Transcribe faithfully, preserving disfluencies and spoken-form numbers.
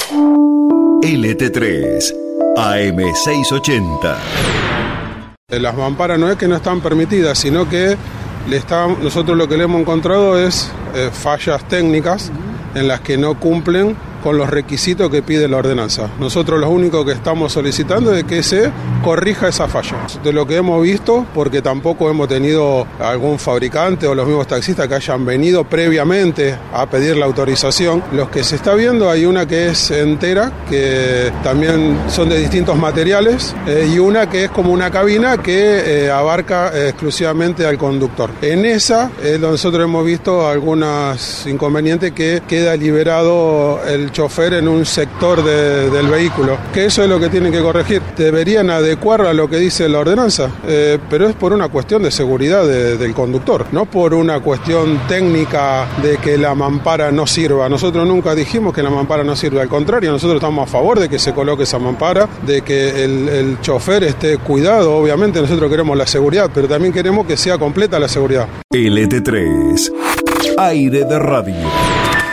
L T tres, A M seiscientos ochenta. Las mamparas no es que no están permitidas, sino que le está, nosotros lo que le hemos encontrado es eh, fallas técnicas en las que no cumplen con los requisitos que pide la ordenanza. Nosotros lo único que estamos solicitando es que se corrija esa falla. De lo que hemos visto, porque tampoco hemos tenido algún fabricante o los mismos taxistas que hayan venido previamente a pedir la autorización, los que se está viendo hay una que es entera, que también son de distintos materiales, eh, y una que es como una cabina que eh, abarca eh, exclusivamente al conductor. En esa es donde nosotros hemos visto algunos inconvenientes, que queda liberado el chofer en un sector de, del vehículo, que eso es lo que tienen que corregir. Deberían adecuar a lo que dice la ordenanza, eh, pero es por una cuestión de seguridad de, del conductor, no por una cuestión técnica de que la mampara no sirva. Nosotros nunca dijimos que la mampara no sirve, al contrario, nosotros estamos a favor de que se coloque esa mampara, de que el, el chofer esté cuidado. Obviamente nosotros queremos la seguridad, pero también queremos que sea completa la seguridad. L T tres, aire de radio.